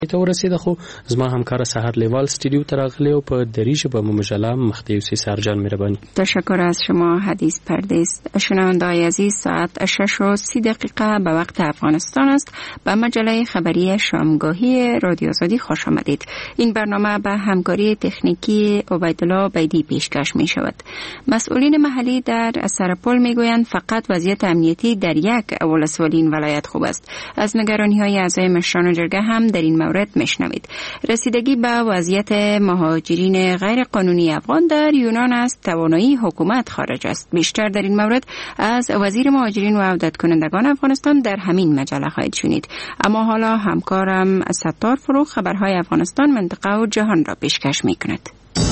ته ورسېده خو زما همکار سحر لیوال استودیو ته راغلی او په دری ژبه مو مجله مختی یوسف سرجان مهربانی. تشکر از شما حدیث پردیس. شنونده‌های عزیز، ساعت 6:30 به وقت افغانستان است. به مجله خبری شامگاهی رادیو آزادی خوش آمدید. این برنامه به همکاری تکنیکی عبیدالله بیدی پیشکش می شود. مسئولین محلی در سرپل می گویند فقط وضعیت امنیتی در یک ولسوالی این ولایت خوب است. از نگرانی‌های اعضای مشران جرگه هم در این مورد میشنوید. رسیدگی به وضعیت مهاجرین غیر قانونی افغان در یونان از توانایی حکومت خارج است. بیشتر در این مورد از وزیر مهاجرین و عودت کنندگان افغانستان در همین مجله خواهید شنید. اما حالا همکارم ستار فروغ خبرهای افغانستان، منطقه و جهان را پیشکش میکند.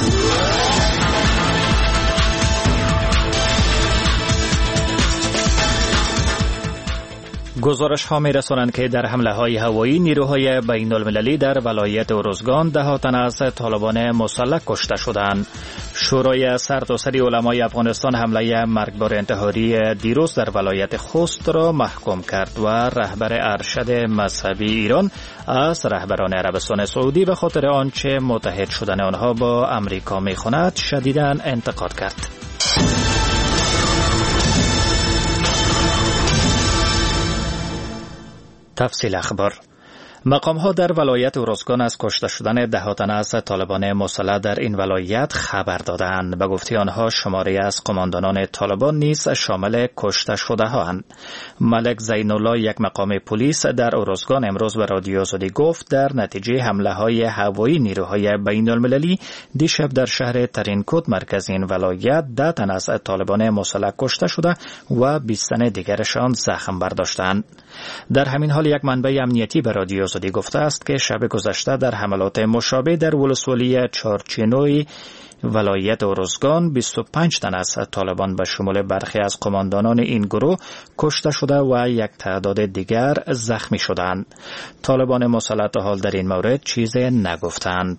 گزارش ها می رسانند که در حمله های هوایی نیروهای بین المللی در ولایت اروزگان 10 تن از طالبان مسلح کشته شدند. شورای سرتاسری علمای افغانستان حمله مرگبار انتحاری دیروز در ولایت خوست را محکوم کرد و رهبر ارشد مذهبی ایران از رهبران عربستان سعودی به خاطر آنچه متحد شدن آنها با امریکا می خواند شدیداً انتقاد کرد. تفصیل اخبار. مقام‌ها در ولایت اروزگان از کشته شدن 10 تن از طالبان مسلح در این ولایت خبر دادند. به گفته آنها شماری از قماندانان طالبان نیز شامل کشته شده هاند. ملک زین الله، یک مقام پلیس در اروزگان، امروز به رادیو آزادی گفت در نتیجه حمله‌های هوایی نیروهای بین المللی دیشب در شهر ترینکوت مرکز این ولایت 10 تن از طالبان مسلح کشته شده و 20 تن دیگرشان زخم برداشتند. در همین حال یک منبع امنیتی به رادیو آزادی گفته است که شب گذشته در حملات مشابه در ولسوالی چارچینوی ولایت اروزگان 25 تن از طالبان به شمول برخی از قماندانان این گروه کشته شده و یک تعداد دیگر زخمی شدند. طالبان مسلح تا حال در این مورد چیزی نگفتند.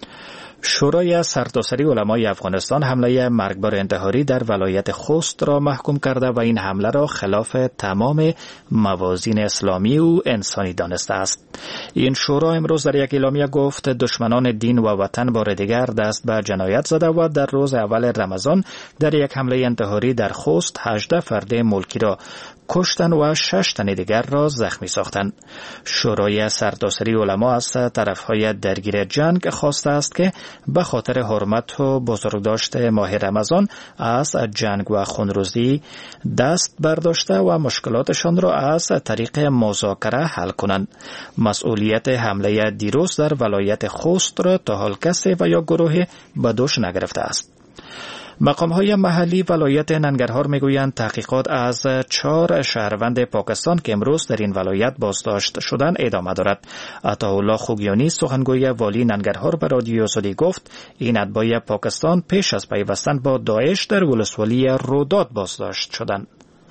شورای سرتاسری علمای افغانستان حمله مرگبار انتحاری در ولایت خوست را محکوم کرده و این حمله را خلاف تمام موازین اسلامی و انسانی دانسته است. این شورا امروز در یک اعلامیه گفت دشمنان دین و وطن بار دیگر دست به جنایت زده و در روز اول رمضان در یک حمله انتحاری در خوست 18 فرد ملکی را کشتن و 6 تن دیگر را زخمی ساختند. شورای سرتاسری علما از طرفهای درگیر جنگ خواسته است که به خاطر حرمت و بزرگداشت ماه رمضان از جنگ و خونریزی دست برداشته و مشکلاتشان را از طریق مذاکره حل کنند. مسئولیت حمله دیروز در ولایت خوست را تا حال کسی و یا گروهی به دوش نگرفته است. مقام‌های محلی ولایت ننگرهار میگویند تحقیقات از 4 شهروند پاکستان که امروز در این ولایت بازداشت شدند ادامه دارد. عطاالله خوگیانی سخنگوی والی ننگرهار به رادیو آزادی گفت این اتباع پاکستان پیش از پیوستن با داعش در ولسوالی روداد بازداشت شدند.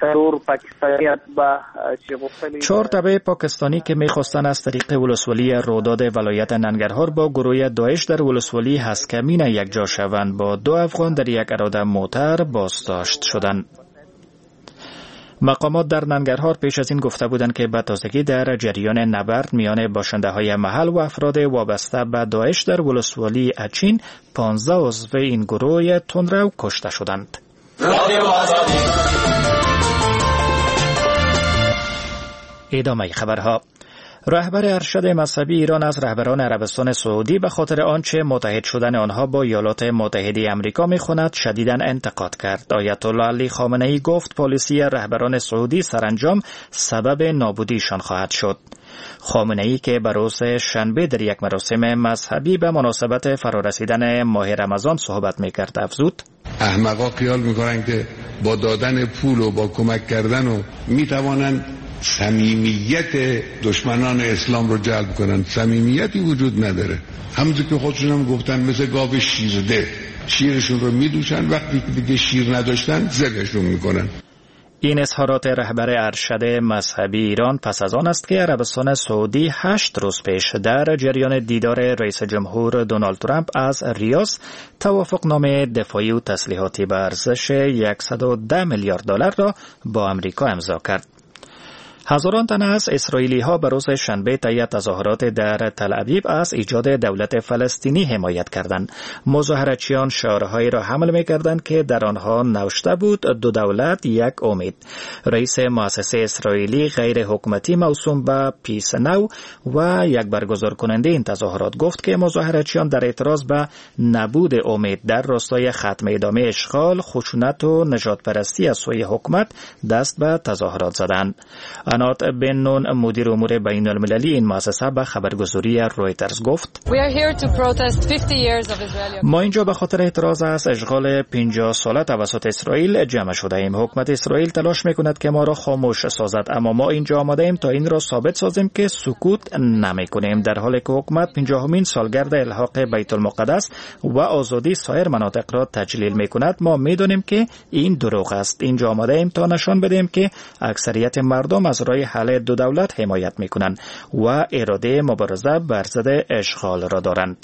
4 تبع پاکستانی که می‌خواستند از طریق ولسوالی روداد ولایت ننگرهار با گروه داعش در ولسوالی هسکمین یک جا شوند با 2 افغان در یک اراده موتر بازداشت شدند. مقامات در ننگرهار پیش از این گفته بودند که به تازگی در جریان نبرد میان باشنده‌های محل و افراد وابسته به داعش در ولسوالی اچین 15 عضو این گروه تندرو کشته شدند. ادامه خبرها. رهبر ارشد مذهبی ایران از رهبران عربستان سعودی به خاطر آنچه متحد شدن آنها با ایالات متحده آمریکا می‌خواند شدیداً انتقاد کرد. آیت الله علی خامنه‌ای گفت پالیسی رهبران سعودی سرانجام سبب نابودیشان خواهد شد. خامنه‌ای که به روز شنبه در یک مراسم مذهبی به مناسبت فرارسیدن ماه رمضان صحبت می‌کرد افزود: احمقا خیال می‌کنند که با دادن پول و با کمک کردن و می‌توانند صمیمیت دشمنان اسلام رو جلب کنن. صمیمیتی وجود نداره. همونطور که خودشون هم گفتن مثل گاو شیرده، شیرشون رو میدوشن، وقتی که دیگه شیر نداشتن زبشون میکنن. این اظهارات رهبر ارشد مذهبی ایران پس از آن است که عربستان سعودی 8 روز پیش در جریان دیدار رئیس جمهور دونالد ترامپ از ریاض توافقنامه دفاعی و تسلیحاتی به ارزش $110 میلیارد را با آمریکا امضا کرد. هزاران تن از اسرائیلی ها به روز شنبه طی تظاهرات در تل ابیب از ایجاد دولت فلسطینی حمایت کردند. مظاهرچیان شعارهایی را حمل می‌کردند که در آنها نوشته بود دو دولت یک امید. رئیس مؤسسه اسرائیلی غیر حکومتی موسوم به پیس نو و یک برگزار کننده این تظاهرات گفت که مظاهرچیان در اعتراض به نبود امید در راستای ختم ادامه اشغال، خشونت و نژاد پرستی از سوی حکومت دست به تظاهرات زدند. انات بن نون مدیر امور بین المللی این مؤسسه به خبرگزاری رویترز گفت ما اینجا به خاطر اعتراض از اشغال 50 ساله توسط اسرائیل جمع شده ایم. حکومت اسرائیل تلاش میکند که ما را خاموش سازد، اما ما اینجا آماده ایم تا این را ثابت سازیم که سکوت نمی کنیم. در حالی که حکومت 50مین سالگرد الحاق بیت المقدس و آزادی سایر مناطق را تجلیل میکند، ما میدانیم که این دروغ است. اینجا آماده ایم تا نشان بدهیم که اکثریت مردم از راه حل دو دولت حمایت میکنند و اراده مبارزه بر ضد اشغال را دارند.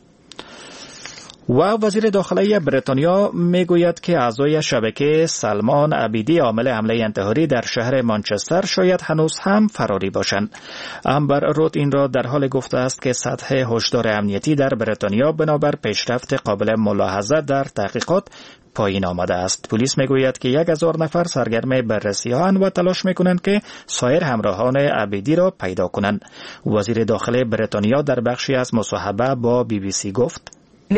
و وزیر داخلی بریتانیا میگوید که اعضای شبکه سلمان عبیدی عامل حمله انتحاری در شهر مانچستر شاید هنوز هم فراری باشند. امبر رود این را در حال گفته است که سطح هشدار امنیتی در بریتانیا بنابر پیشرفت قابل ملاحظه در تحقیقات پایین آمده است. پلیس میگوید که 1000 نفر سرگرم بررسی هستند و تلاش میکنند که سایر همراهان عبیدی را پیدا کنند. وزیر داخلی بریتانیا در بخشی از مصاحبه با BBC گفت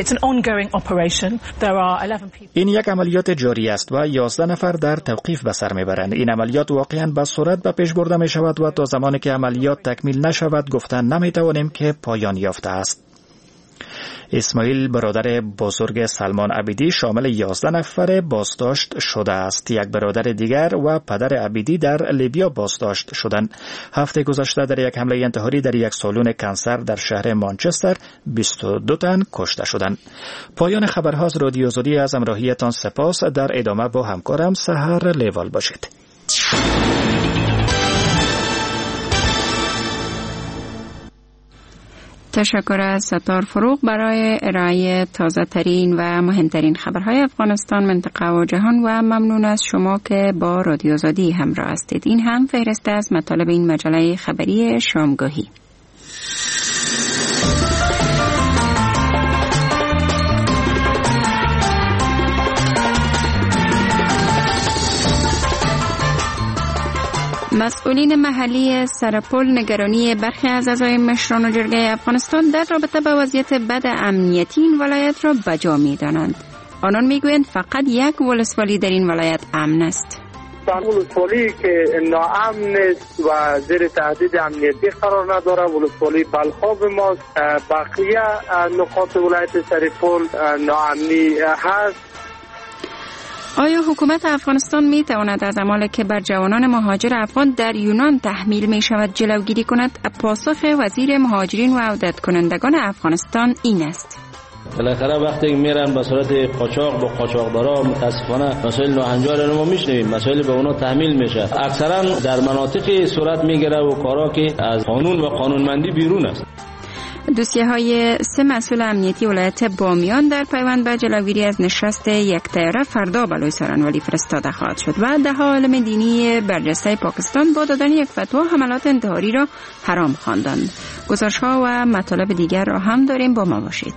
این یک عملیات جاری است و 11 نفر در توقیف به سر میبرند. این عملیات واقعا به سرعت به پیش برده می شود و تا زمانی که عملیات تکمیل نشود گفتن نمی توانیم که پایان یافته است. اسماعیل برادر بزرگ سلمان عبیدی شامل 11 نفر بازداشت شده است. یک برادر دیگر و پدر عبیدی در لیبیا بازداشت شدند. هفته گذشته در یک حمله انتحاری در یک سالن کنسر در شهر مانچستر 22 تن کشته شدند. پایان خبرها از رادیو آزادی. از همراهیتان سپاس. در ادامه با همکارم سحر لیوال باشید. تشکر از ستار فروغ برای ارائه تازه ترین و مهمترین خبرهای افغانستان، منطقه و جهان و ممنون از شما که با رادیو آزادی همراه هستید. این هم فهرست از مطالب این مجله خبری شامگاهی. مسئولین محلی سرپل نگرانی برخی از اعضای مشران جرگه افغانستان در رابطه با وضعیت بد امنیتی این ولایت را بجا می‌دانند. آنان میگویند فقط یک ولسوالی در این ولایت امن است. ولسوالی که ناامن است و زیر تهدید امنیتی قرار نداره ولسوالی بلخاب ماست. بقیه نقاط ولایت سرپل ناامنی هست. آیا حکومت افغانستان می تواند از اعمالی که بر جوانان مهاجر افغان در یونان تحمیل می شود جلوگیری کند؟ پاسخ وزیر مهاجرین و عودت کنندگان افغانستان این است: بالاخره وقتی میرن به صورت قاچاق با قاچاقدارا متاسفانه مسائل ناهنجار رو ما میشنویم، مسائل به اونا تحمیل میشه. اکثرا در مناطقی صورت میگیره و کارا که از قانون و قانونمندی بیرون است. دوسیه‌های 3 مسئول امنیتی ولایت بامیان در پیوند به جلوگیری از نشست یک طیاره فردا به لوی سارنوالی فرستاده خواهد شد و ده عالم دینی برجسته پاکستان با دادن یک فتوا حملات انتحاری را حرام خواندند. گزارش‌ها و مطالب دیگر را هم داریم، با ما باشید.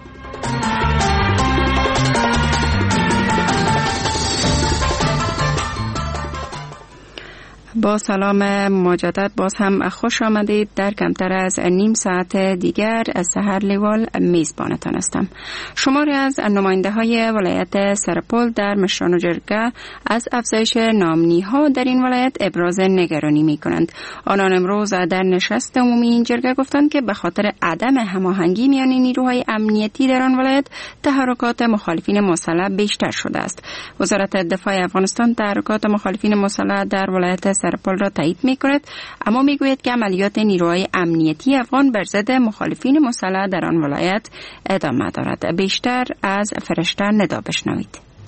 با سلام مجدد، باز هم خوش آمدید. در کمتر از نیم ساعت دیگر از سحر لیوال میزبانتان هستم. شماری از نماینده های ولایت سرپل در مشران جرگه از افزایش نامنی ها در این ولایت ابراز نگرانی می کنند. آنان امروز در نشست عمومی این جرگه گفتند که به خاطر عدم هماهنگی میان نیروهای امنیتی در آن ولایت تحرکات مخالفین مسلح بیشتر شده است. وزارت دفاع افغانستان تحرکات مخالفین مسلح در ولایت سرپل را تایید می‌کند، اما میگوید که عملیات نیروهای امنیتی افغان بر ضد مخالفین مسلح در آن ولایت ادامه دارد. بیشتر از فرشته ندا بشنوید.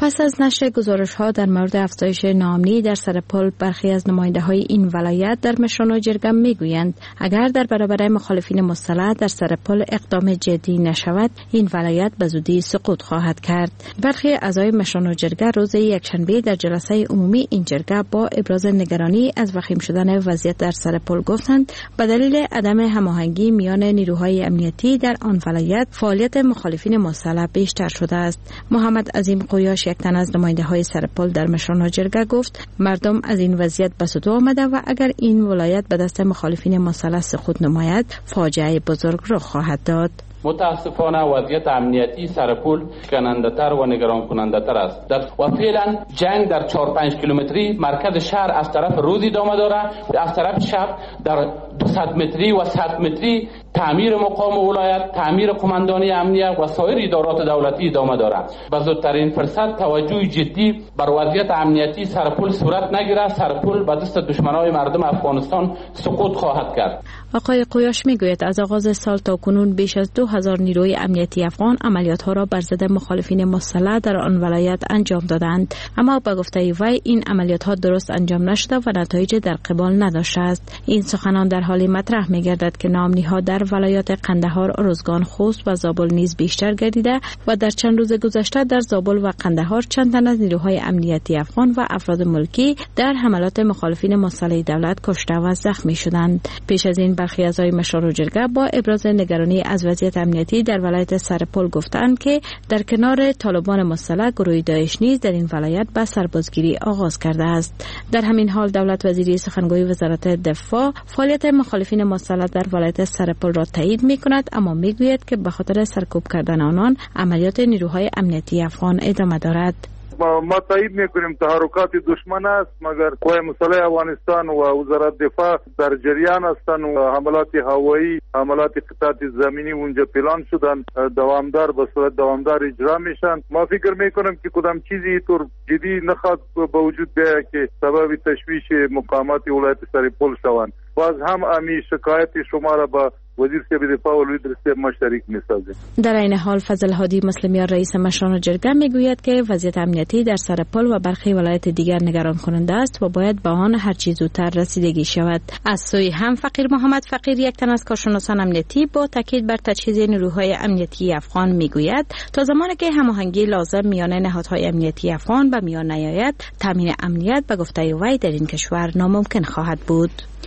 پس از نشر گزارش‌ها در مورد افزایش ناامنی در سر پل، برخی از نماینده‌های این ولایت در مشران و جرگه می‌گویند اگر در برابر مخالفین مسلح در سر پل اقدام جدی نشود، این ولایت به زودی سقوط خواهد کرد. برخی اعضای مشران و جرگه روز یکشنبه در جلسه عمومی این جرگه با ابراز نگرانی از وخیم شدن وضعیت در سر پل گفتند به دلیل عدم هماهنگی میان نیروهای امنیتی در آن ولایت فعالیت مخالفین مسلح بیشتر شده است. محمد عظیم قویاش، یک تن از نماینده‌های سر پل در مشران و جرگه، گفت مردم از این وضعیت به سود آمده و اگر این ولایت به دست مخالفین مسلح سقوط نماید، فاجعه بزرگ رخ خواهد داد. متاسفانه وضعیت امنیتی سرپل شکننده‌تر و نگران کننده‌تر است و فعلا جنگ در 4-5 کیلومتری مرکز شهر از طرف رود ادامه داره و از طرف شب در 200 متری و 100 متری تعمیر مقام ولایت، تعمیر قماندانی امنیت و سایر ادارات دولتی ادامه داره. به زودترین فرصت توجه جدی بر وضعیت امنیتی سرپل صورت نگیره، سرپل به دست دشمنان مردم افغانستان سقوط خواهد کرد. آقای قویاش میگوید از آغاز سال تا کنون بیش از 2000 نیروی امنیتی افغان عملیات‌ها را بر ضد مخالفین مسلح در آن ولایت انجام دادند، اما به گفته وی این عملیات‌ها درست انجام نشده و نتایج در قبال نداشته است. این سخنان در حالی مطرح می‌گردد که ناامنی‌ها در ولایات قندهار، ارزگان، خوست و زابل نیز بیشتر گردیده و در چند روز گذشته در زابل و قندهار چند تن از نیروهای امنیتی افغان و افراد ملکی در حملات مخالفین مسلح دولت کشته و زخمی شدند. پیش از این برخی اعضای مشران و جرگه با ابراز نگرانی از وضعیت امنیتی در ولایت سرپل گفتند که در کنار طالبان مسلح گروه داعش نیز در این ولایت به سربازگیری آغاز کرده است. در همین حال دولت وزیری سخنگوی وزارت دفاع فعالیت مخالفین مسلح در ولایت سرپل را تایید می‌کند، اما می‌گوید که به خاطر سرکوب کردن آنان عملیات نیروهای امنیتی افغان ادامه دارد. ما تایید میکنیم تحرکات دشمن است، مگر قوای مسلح افغانستان و وزارت دفاع در جریان هستند و حملات هوایی، حملات قطعات زمینی اونجا پلان شدن، دوامدار به صورت دوامدار اجرا میشن. ما فکر میکنم که کدام چیزی طور جدی نخواد به وجود بیاید که سبب تشویش مقامات ولایت سرپل شوند. باز هم امی شکایت شما را با وزیر صاحب دفاع و لیدر ما شریک می‌سازیم. در این حال فضل هادی مسلمیان رئیس مشران جرگه میگوید که وضعیت امنیتی در سرپل و برخی ولایت دیگر نگران کننده است و باید به آن هر چه زودتر رسیدگی شود. از سوی هم فقیر محمد فقیر، یک تن از کارشناسان امنیتی، با تاکید بر تجهیز نیروهای امنیتی افغان میگوید تا زمانی که هماهنگی لازم میان نهادهای امنیتی افغان به میان نیاید، تامین امنیت به گفته وی در این کشور ناممکن خواهد بود.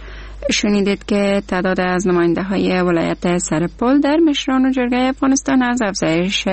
شنیدید که تعداد از نماینده های ولایت سرپل در مشران و جرگه افغانستان از افزایش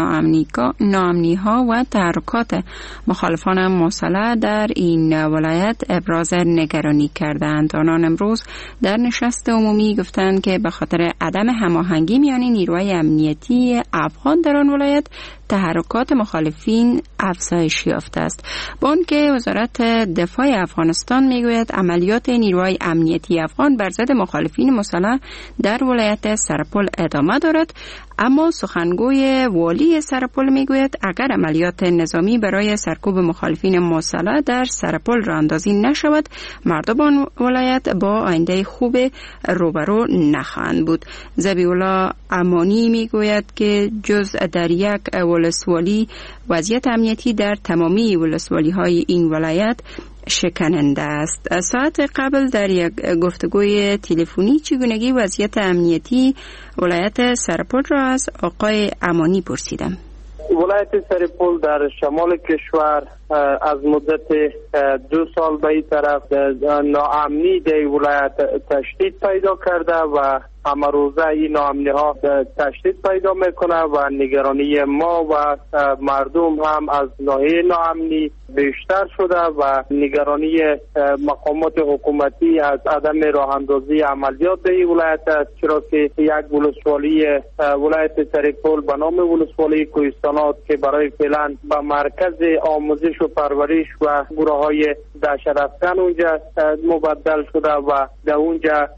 ناامنی ها و تحرکات مخالفان مسلح در این ولایت ابراز نگرانی کردند. آنان امروز در نشست عمومی گفتند که به خاطر عدم هماهنگی میان نیروهای امنیتی افغان در آن ولایت تحرکات مخالفین افزایش یافته است. با آنکه وزارت دفاع افغانستان میگوید عملیات نیروهای امنیتی افغان بر ضد مخالفین مسلح در ولایت سرپل ادامه دارد، اما سخنگوی والی سرپل میگوید اگر عملیات نظامی برای سرکوب مخالفین مسلح در سرپل راه اندازی نشود، مردم ولایت با آینده خوب روبرو نخواهند بود. ذبیح الله امانی میگوید که جز در یک ولسوالی وضعیت امنیتی در تمامی ولسوالی های این ولایت شکننده است. ساعت قبل در یک گفتگوی تلفنی چگونگی وضعیت امنیتی ولایت سرپل را از آقای امانی پرسیدم. ولایت سرپل در شمال کشور از مدت 2 سال به این طرف ناامنی در ولایت تشدید پیدا کرده و همه روزه این ناامنی ها تشدید پیدا میکنه و نگرانی ما و مردم هم از ناحیه ناامنی بیشتر شده و نگرانی مقامات حکومتی از عدم راه اندازی عملیات در این ولایت است، چرا که یک ولسوالی ولایت سرپل به نام ولسوالی کوهستانات که برای فعلا به مرکز آموزش و پرورش و گروه های دهشت افکن اونجا مبدل شده و در اونجا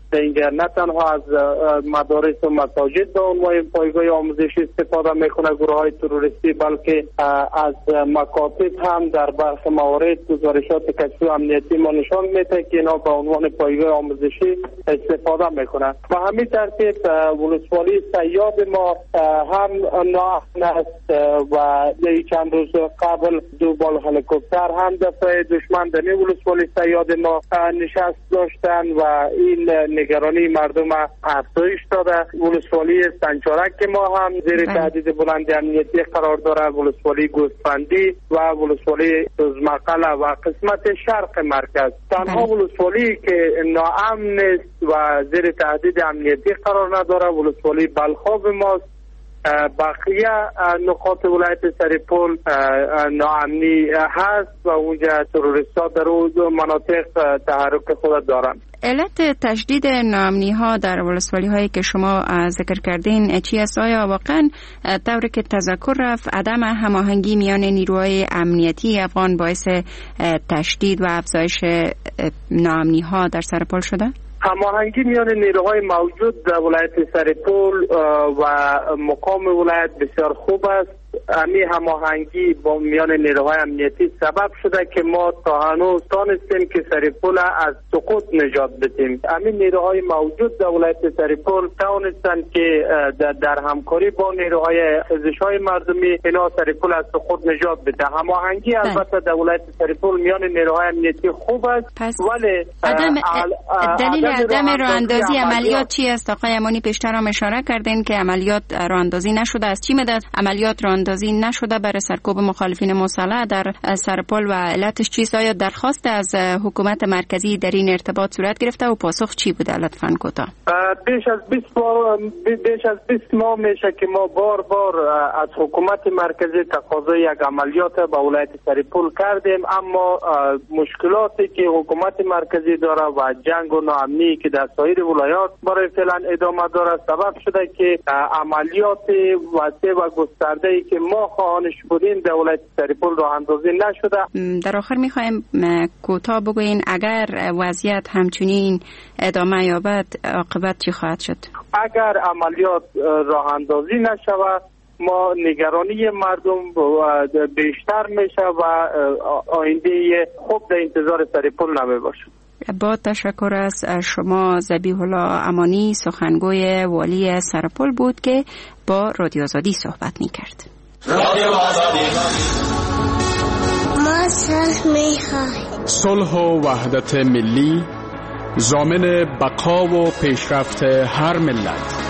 اینکه نه تنها از مدارس و مساجد به عنوان پایگاه آموزشی استفاده میکنه گروه های تروریستی، بلکه از مکاتب هم در برخی موارد گزارشات کشفی و امنیتی ما نشان میده که اینا به عنوان پایگاه آموزشی استفاده میکنه. و همین ترتیب ولسوالی صیاد ما هم ناامن است و چند روز قبل 2 بال هلیکوپتر هم دفعه دشمن در ولسوالی صیاد ما نشست داشتن و این نگرانی مردم افزایش داده. ولسوالی سنچارک که ما هم زیر تهدید بلند امنیتی قرار داره، ولسوالی گوسفندی و ولسوالی زمقله و قسمت شرق مرکز. تنها ولسوالی که ناامن است و زیر تهدید امنیتی قرار نداره ولسوالی بلخاب ماست. بقیه نقاط ولایت سرپل ناامنی هست و اونجا تروریست‌ها در اون مناطق تحرک خود دارند. علت تشدید ناامنی ها در ولسوالی هایی که شما ذکر کردین چی است؟ آیا واقعا طوری که تذکر رفت عدم هماهنگی میان نیروهای امنیتی افغان باعث تشدید و افزایش ناامنی ها در سرپل شده؟ هماهنگی میان نیروهای موجود در ولایت سرپل و مقام ولایت بسیار خوب است. همین هماهنگی با میان نیروهای امنیتی سبب شده که ما تا هنوز تانستیم که سرپل از سقوط نجات بدیم. همین نیروهای موجود در ولایت سرپل تانستن که در همکاری با نیروهای خیزش‌های مردمی اینا سرپل از سقوط نجات بده. هماهنگی البته در ولایت سرپل میان نیروهای امنیتی خوب است، ولی دلیل عدم راه‌اندازی عملیات چی است؟ آقای امانی پیشتر هم اشاره کردین که عملیات راه‌اندازی نشده. از چی مدت عملیات راه‌اندازی نشده برای سرکوب مخالفین مسلح در سرپل و علتش چیست؟ آیا درخواست از حکومت مرکزی در این ارتباط صورت گرفته و پاسخ چی بوده؟ لطفاً کوتاه. بیش از 20 ماه میشه که ما بار از حکومت مرکزی تقاضای یک عملیات به ولایت سرپل کردیم، اما مشکلاتی که حکومت مرکزی داره و جنگ و ناامنی که در سایر ولایات برای فعلا ادامه داره سبب شده که عملیات وسیع و گسترده‌ای که ما خواهانش بودیم در ولایت سرپل راه اندازی نشده. در آخر میخوایم کوتاه بگوین اگر وضعیت همچنین ادامه یابد عاقبت چی خواهد شد؟ اگر عملیات راه اندازی نشود ما نگرانی مردم بیشتر میشه و آینده خوب در انتظار سرپل نمی باشد. با تشکر از شما ذبیح الله امانی سخنگوی والی سرپل بود که با رادیو آزادی صحبت میکرد. رادیو آزادی ما صلح و وحدت ملی ضامن بقا و پیشرفت هر ملت.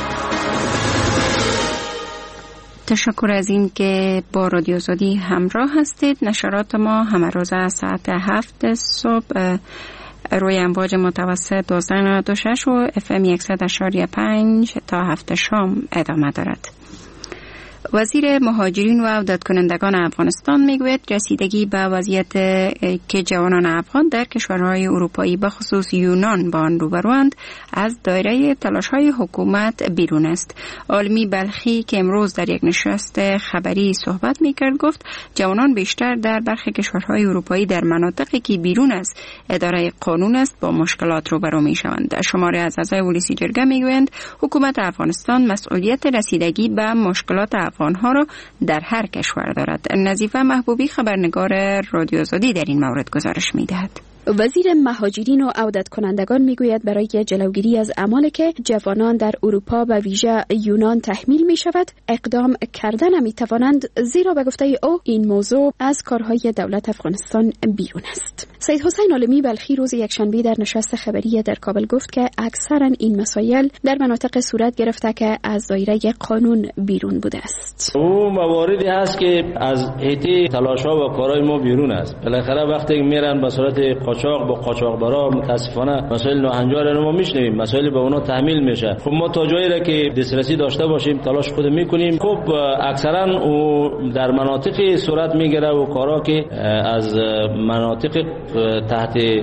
تشکر از این که با رادیو آزادی همراه هستید. نشرات ما همه روز از ساعت 7 صبح روی امواج متوسط 12.96 و FM 100.5 تا 7 شام ادامه دارد. وزیر مهاجرین و عودت کنندگان افغانستان میگوید رسیدگی به وضعیت که جوانان افغان در کشورهای اروپایی به خصوص یونان با آن روبروند از دایره تلاش‌های حکومت بیرون است. عالمی بلخی که امروز در یک نشست خبری صحبت میکرد گفت جوانان بیشتر در برخی کشورهای اروپایی در مناطقی که بیرون از اداره قانون است با مشکلات روبرو میشوند. شماری از اعضای ولسی جرگه میگویند حکومت افغانستان مسئولیت رسیدگی به مشکلات افغانها را در هر کشور دارد. نظیفه محبوبی خبرنگار رادیو آزادی در این مورد گزارش می‌دهد. وزیر مهاجرین و عودت کنندگان میگوید برای جلوگیری از اعمالی که جوانان در اروپا و ویژه یونان تحمیل می شود اقدام کردن می توانند، زیرا به گفته او این موضوع از کارهای دولت افغانستان بیرون است. سید حسین عالمی بلخی روز یکشنبه در نشست خبری در کابل گفت که اکثرا این مسائل در مناطق صورت گرفته که از دایره قانون بیرون بوده است. او مواردی هست که از حیطه تلاش‌ها و کارهای ما بیرون است. بالاخره وقتی میرن به صورت قاچاق با قاچاقبرا متاسفانه مسائل ناهنجار رو ما میشنویم، مسائل به اونا تحمیل میشه. خب ما تا جایی را که دسترسی داشته باشیم تلاش خود میکنیم. خب اکثرا او در مناطقی صورت میگیره و کارا که از مناطق تحت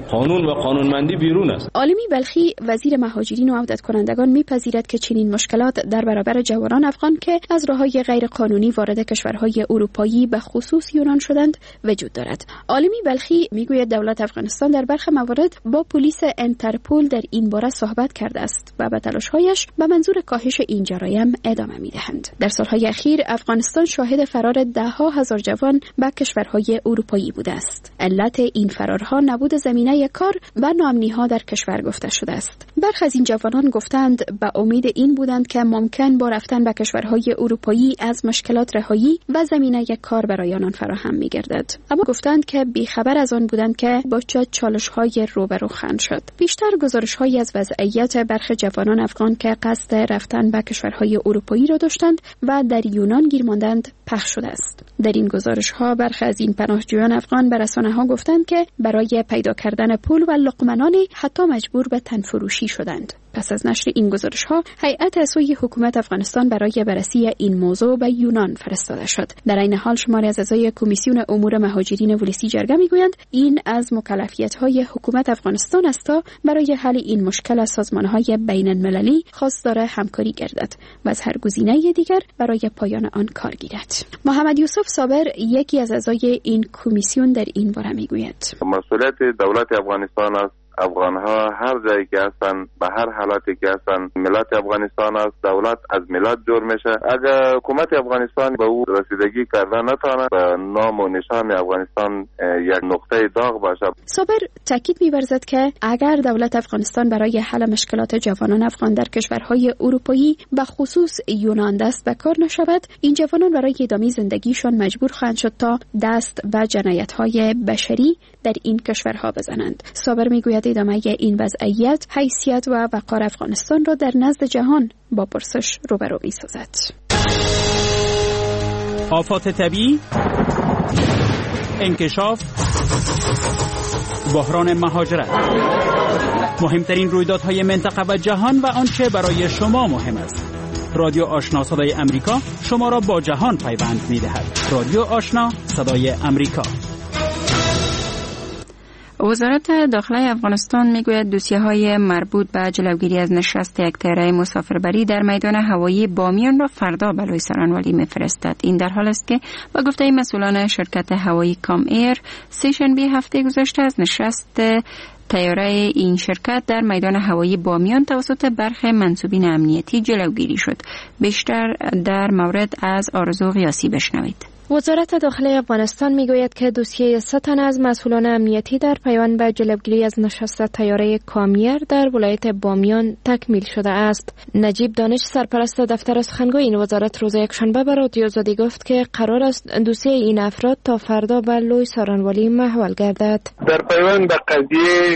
قانون و قانونمندی بیرون است. عالمی بلخی وزیر مهاجرین و عودت کنندگان میپذیرد که چنین مشکلات در برابر جوانان افغان که از راههای غیر قانونی وارد کشورهای اروپایی به خصوص یونان شدند وجود دارد. عالمی بلخی میگوید دولت افغانستان در برخی موارد با پلیس انترپول در این باره صحبت کرده است و به تلاش‌هایش به منظور کاهش این جرایم ادامه می‌دهند. در سالهای اخیر افغانستان شاهد فرار ده‌ها هزار جوان به کشورهای اروپایی بوده است. علت این فرارها نبود زمینه کار و ناامنی‌ها در کشور گفته شده است. برخی از این جوانان گفتند به امید این بودند که ممکن با رفتن به کشورهای اروپایی از مشکلات رهایی و زمینه کار برای آنان فراهم می‌گردد. اما گفتند که بیخبر از آن بودند که با چه چالش‌های روبرو خواهند شد. بیشتر گزارش‌هایی از وضعیت برخی جوانان افغان که قصد رفتن به کشورهای اروپایی را داشتند و در یونان گیر ماندند پخش شده است. در این گزارش‌ها برخی از این پناهجویان افغان به رسانه‌ها گفتند که برای پیدا کردن پول و لقمه‌نانی حتی مجبور به تنفروشی شدند. پس از نشر این گزارش‌ها، هیئت سوی حکومت افغانستان برای بررسی این موضوع به یونان فرستاده شد. در این حال شماری از اعضای کمیسیون امور مهاجرین ولسی جرگه می‌گویند این از مکلفیت‌های حکومت افغانستان است تا برای حل این مشکل از سازمان‌های بین‌المللی خواستار همکاری گردد و از هر گزینه دیگر برای پایان آن کار گیرد. محمد یوسف صابر یکی از اعضای این کمیسیون در این باره می‌گوید: مسئولیت دولت افغانستان است. افغان‌ها هر جایی که هستن، به هر حالتی که هستن، ملت افغانستان است. دولت از ملت جور میشه. اگر حکومت افغانستان به او رسیدگی کرده نتونه، به نام و نشان افغانستان یک نقطه داغ باشه. صابر تاکید می‌ورزد که اگر دولت افغانستان برای حل مشکلات جوانان افغان در کشورهای اروپایی به خصوص یونان دست به کار نشود، این جوانان برای ادامه زندگیشان مجبور خواهند شد تا دست به جنایت‌های بشری در این کشورها بزنند. صابر میگوید ادامه این وضعیت حیثیت و وقار افغانستان را در نزد جهان با پرسش روبرو می‌سازد. آفات طبیعی، انکشاف، بحران مهاجرت، مهمترین رویدادهای منطقه و جهان و آنچه برای شما مهم است. رادیو آشنا صدای امریکا شما را با جهان پیوند می‌دهد. رادیو آشنا صدای امریکا. وزارت داخله افغانستان میگوید دوسیه‌های مربوط به جلوگیری از نشست یک طیاره مسافربری در میدان هوایی بامیان را فردا به لوی سارنوالی میفرستد. این در حال است که با گفته مسئولان شرکت هوایی کام ایر سه‌شنبه هفته گذشته از نشست طیاره این شرکت در میدان هوایی بامیان توسط برخی منصوبین امنیتی جلوگیری شد. بیشتر در مورد از آرزو قیاسی بشنوید. وزارت داخله افغانستان میگوید که دوسیه 3 تن از مسئولان امنیتی در پیوند به جلوگیری از نشست طیاره کامیر در ولایت بامیان تکمیل شده است. نجیب دانش سرپرست دفتر سخنگوی این وزارت روز یکشنبه به رادیو آزادی گفت که قرار است دوسیه این افراد تا فردا به لوی سارنوالی محول گردد. در پیوند به قضیه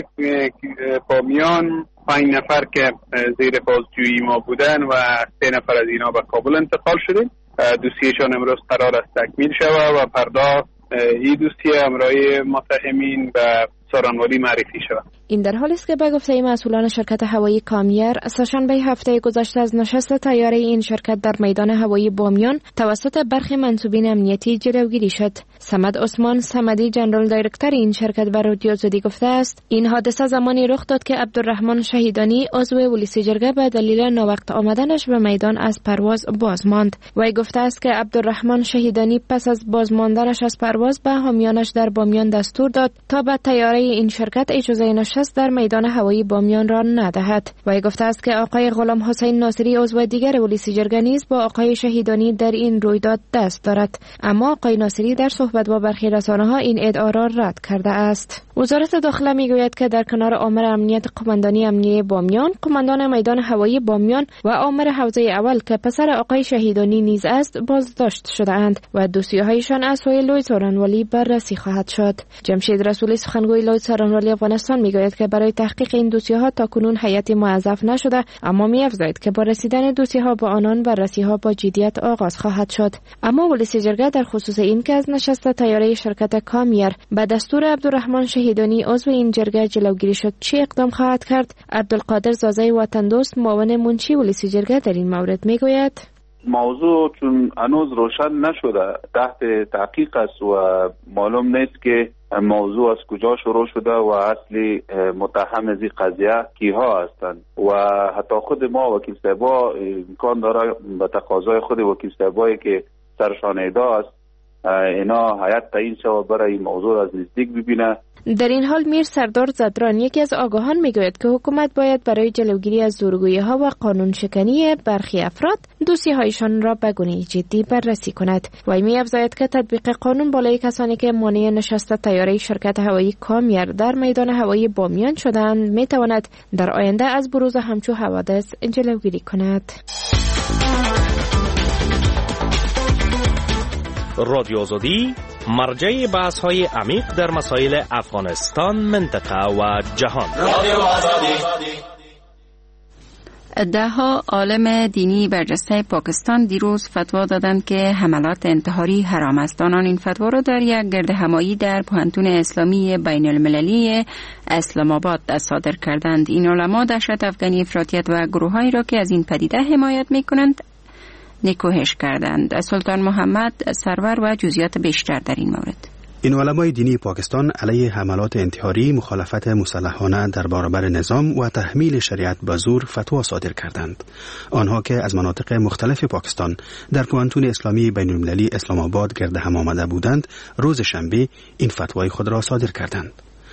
بامیان 5 نفر که زیر بازجویی ما بودن و 3 نفر از اینا به کابل انتقال شده. دوسیهشان امروز قرار است تکمیل شود و فردا این دوسیه همراه متهمین به سارنوالی معرفی شود. این در حالی است که به گفته مسئولان شرکت هوایی کامیر سه‌شنبه هفته گذشته از نشست طیاره این شرکت در میدان هوایی بامیان توسط برخی منصوبین امنیتی جلوگیری شد. صمد عثمان صمدی جنرال دایرکتور این شرکت به رادیو آزادی گفته است این حادثه زمانی رخ داد که عبدالرحمن شهیدانی عضو ولسی جرگه به دلیل ناوقت آمدنش به میدان از پرواز باز ماند. وی گفته است که عبدالرحمن شهیدانی پس از بازماندنش از پرواز به حامیانش در بامیان دستور داد تا به طیاره این شرکت اجازه نشست در میدان هوایی بامیان را ندهد. وی گفته است که آقای غلام حسین ناصری عضو دیگر ولسی جرگه نیز با آقای شهیدانی در این رویداد دست دارد، اما آقای ناصری در صحبت با برخی رسانه‌ها این ادعا را رد کرده است. وزارت داخله میگوید که در کنار آمر امنیت قماندانی امنیه بامیان، قماندان میدان هوایی بامیان و آمر حوزه اول که پسر آقای شهیدانی نیز است بازداشت شده اند و دوسیه‌هایشان از سوی لوی سارنوالی بررسی خواهد شد. جمشید رسولی سخنگوی لوی سارنوالی افغانستان میگوید که برای تحقیق این دوسیه‌ها تاکنون هیئتی موظف نشده، اما می‌افزاید که با رسیدن دوسیه‌ها با آنان بررسی‌ها با جدیت آغاز خواهد شد. اما ولسی جرگه در خصوص این که از نشست طیاره شرکت کامیر به دستور عبدالرحمن شهیدانی عضو این جرگه جلوگیری شد چه اقدام خواهد کرد؟ عبدالقادر زازه وطن دوست معاون منشی ولسی جرگه در این مورد میگوید موضوع چون هنوز روشن نشده تحت تحقیق است و معلوم نیست که موضوع از کجا شروع شده و اصلی متهم از این قضیه کیها هستند و حتی خود ما وکیل صاحبا امکان داره به تقاضای خود وکیل صاحبایی که سرشان ادعا است اینا هیئت تعیین شود برای این موضوع از نزدیک ببینه. در این حال میر سردار زدران یکی از آگاهان میگوید که حکومت باید برای جلوگیری از زورگویی ها و قانون شکنی برخی افراد دوسیه هایشان را به گونه جدی بررسی کند. وی می افزاید که تطبیق قانون بالای کسانی که مانع نشست طیاره شرکت هوایی کامیر در میدان هوایی بامیان شدند می تواند در آینده از بروز همچو حوادث جلوگیری کند. رادیو آزادی مرجع بحث های عمیق در مسائل افغانستان، منطقه و جهان. رادیو آزادی. ده‌ها عالم دینی برجسته پاکستان دیروز فتوا دادند که حملات انتحاری حرام است. آنان این فتوا را در یک گردهمایی در پوهنتون اسلامی بین المللی اسلام آباد صادر کردند. این علما دهشت افغانی افراطیت و گروهایی را که از این پدیده حمایت می‌کنند نکوهش کردند. سلطان محمد سرور و جزئیات بیشتر در این مورد. این علمای دینی پاکستان علیه حملات انتحاری، مخالفت مسلحانه در برابر نظام و تحمیل شریعت به زور فتوا صادر کردند. آنها که از مناطق مختلف پاکستان در پوهنتون اسلامی بین المللی اسلام آباد گرد هم آمده بودند، روز شنبه این فتوای خود را صادر کردند.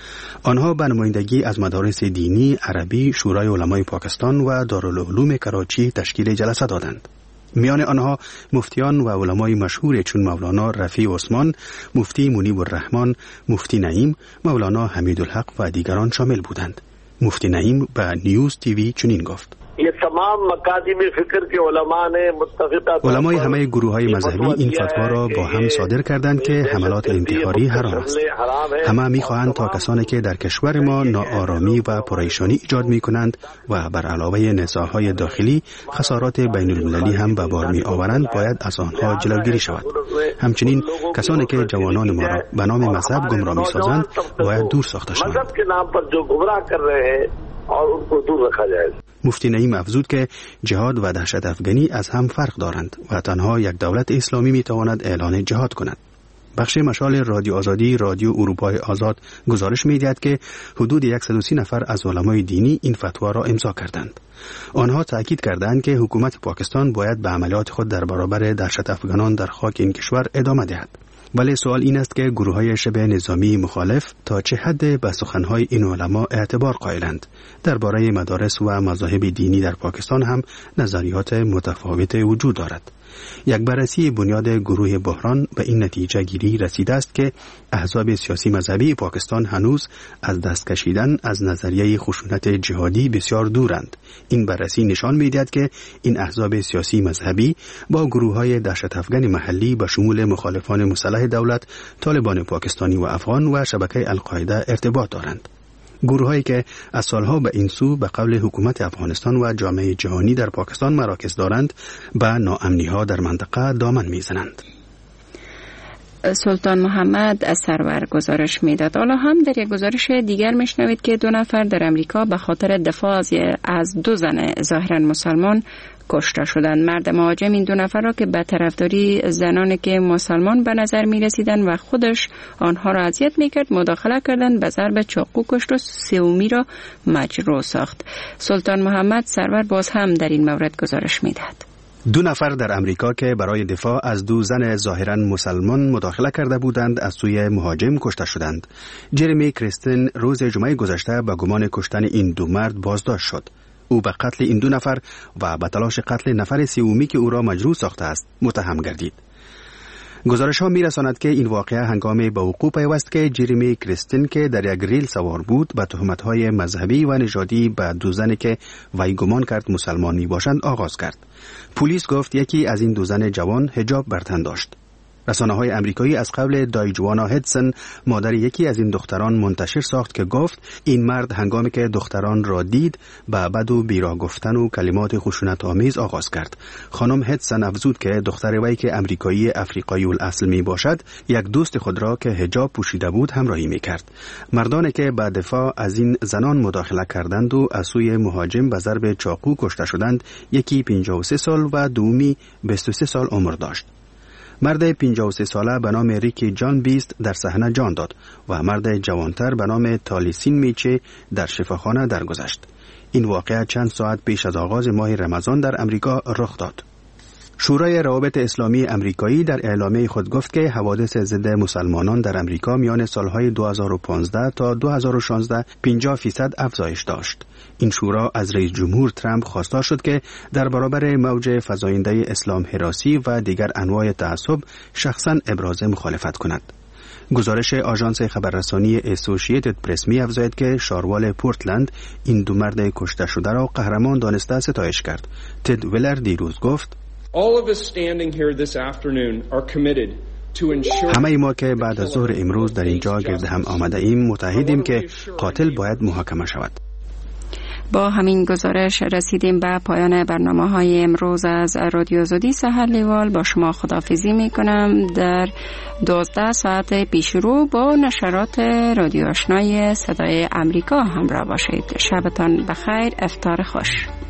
آنها به نمایندگی از مدارس دینی، عربی، شورای علمای پاکستان و دارالعلوم کراچی تشکیل جلسه دادند. میان آنها مفتیان و علمای مشهور چون مولانا رفیع عثمان، مفتی منیب الرحمن، مفتی نعیم، مولانا حمیدالحق و دیگران شامل بودند. مفتی نعیم به نیوز تیوی چنین گفت: ये तमाम मकादिम फिक्र के उलमा ने मुत्तफिका علمای همه گروه‌های مذهبی این فتوا را با هم صادر کردند که حملات انتحاری حرام است. همه می‌خواهند تا کسانی که در کشور ما ناآرامی و پریشانی ایجاد می‌کنند و بر علاوه نزاع‌های داخلی خسارات بین المللی هم به بار می‌آورند باید از آنها جلوگیری شود. همچنین کسانی که جوانان ما را به نام مذهب گمراه می‌سازند باید دور ساخته شوند. मजहब के नाम पर जो गुमराह कर रहे हैं और उनको दूर रखा जाए. مفتی نعیم افزود که جهاد و دهشت افغانی از هم فرق دارند و تنها یک دولت اسلامی میتواند اعلان جهاد کند. بخش مشال رادیو آزادی رادیو اروپای آزاد گزارش می‌دهد که حدود 130 نفر از علمای دینی این فتوا را امضا کردند. آنها تاکید کردند که حکومت پاکستان باید به عملیات خود در برابر دهشت افغانان در خاک این کشور ادامه دهد. ولی سوال این است که گروه‌های شبه نظامی مخالف تا چه حد به سخن‌های این علما اعتبار قائلند. درباره مدارس و مذاهب دینی در پاکستان هم نظریات متفاوت وجود دارد. یک بررسی بنیاد گروه بحران به این نتیجه گیری رسیده است که احزاب سیاسی مذهبی پاکستان هنوز از دست کشیدن از نظریه خشونت جهادی بسیار دورند. این بررسی نشان می‌دهد که این احزاب سیاسی مذهبی با گروه‌های دهشت افغان محلی به شمول مخالفان مسلح دولت، طالبان پاکستانی و افغان و شبکه القاعده ارتباط دارند. گروه‌هایی که از سالها به این سو به قول حکومت افغانستان و جامعه جهانی در پاکستان مراکز دارند به ناامنی‌ها در منطقه دامن می‌زنند. سلطان محمد از سرور گزارش میداد. حالا هم در یک گزارش دیگر میشنوید که 2 نفر در امریکا به خاطر دفاع از 2 زن ظاهرا مسلمان کشته شدند. مرد مهاجم این 2 نفر را که به طرفداری زنانی که مسلمان به نظر می رسیدند و خودش آنها را اذیت می کرد مداخله کردند، به ضرب چاقو کشت و سومی را مجروح ساخت. سلطان محمد سرور باز هم در این مورد گزارش می دهد. 2 نفر در امریکا که برای دفاع از 2 زن ظاهرا مسلمان مداخله کرده بودند از سوی مهاجم کشته شدند. جرمی کریستن روز جمعه گذشته به گمان کشتن این 2 مرد بازداشت شد. او به قتل این 2 نفر و به تلاش قتل نفر سومی که او را مجروح ساخته است متهم گردید. گزارش ها می رساند که این واقعه هنگام به وقوع پیوست که جرمی کریستن که در یک ریل سوار بود به تهمت های مذهبی و نژادی به 2 زنی که وی گمان کرد مسلمان می باشند آغاز کرد. پلیس گفت یکی از این 2 زن جوان حجاب بر تن داشت. رسانه‌های آمریکایی از قبل دایجوانا هدسن مادر یکی از این دختران منتشر ساخت که گفت این مرد هنگامی که دختران را دید به بد و بیراه گفتن و کلمات خشونت آمیز آغاز کرد. خانم هدسن افزود که دختر وی که آمریکایی افریقایی الاصل می باشد یک دوست خود را که حجاب پوشیده بود همراهی می کرد. مردانی که به دفاع از این زنان مداخله کردند و از سوی مهاجم به ضرب چاقو کشته شدند، یکی 53 سال و دومی 23 سال عمر داشت. مرد 53 ساله به نام ریکی جان بیست در صحنه جان داد و مرد جوانتر به نام تالیسین میچه در شفاخانه درگذشت. این واقعه چند ساعت پیش از آغاز ماه رمضان در امریکا رخ داد. شورای روابط اسلامی امریکایی در اعلامیه خود گفت که حوادث ضد مسلمانان در امریکا میان سالهای 2015 تا 2016 50% افزایش داشت. این شورا از رئیس جمهور ترامپ خواستار شد که در برابر موج فزاینده اسلام هراسی و دیگر انواع تعصب شخصاً ابراز مخالفت کند. گزارش آژانس خبررسانی اسوسییتد پرس می افزاید که شاروال پورتلند این دو مرد کشته شده را قهرمان دانسته ستایش کرد. تد ویلر دیروز گفت: همه ما که بعد از ظهر امروز در اینجا گرد هم آمده ایم متحدیم که قاتل باید محاکمه شود. با همین گزارش رسیدیم به پایان برنامه‌های امروز از رادیو آزادی. سحر لیوال با شما خداحافظی می‌کنم. در 12 ساعت پیش رو با نشرات رادیو آشنای صدای امریکا همراه باشید. شبتان بخیر، افطار خوش.